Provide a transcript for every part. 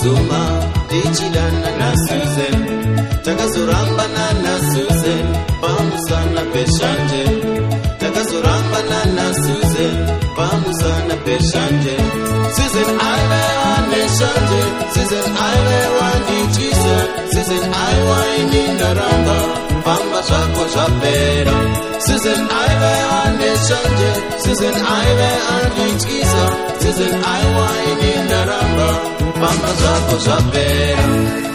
kamuzuma dichidana na Susan takazurambana na Susan pamusana peshanje takazurambana na Susan pamusana peshanje Susan aiwe aneshanje Susan aiwe wanichisa Susan aiwe inindaramba pamba shako shapera Susan aiwe aneshanje Susan aiwe anichisa Susan aiwe inindaramba pamba shako shapera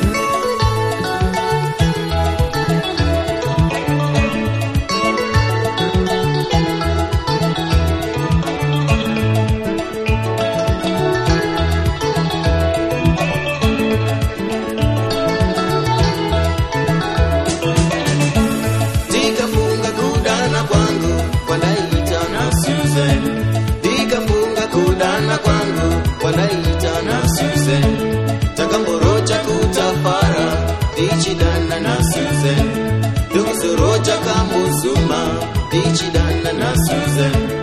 wanaita na Susan takamborocha kutafara dichidana na Susan dukuzorocha kamuzuma dichidana na Susan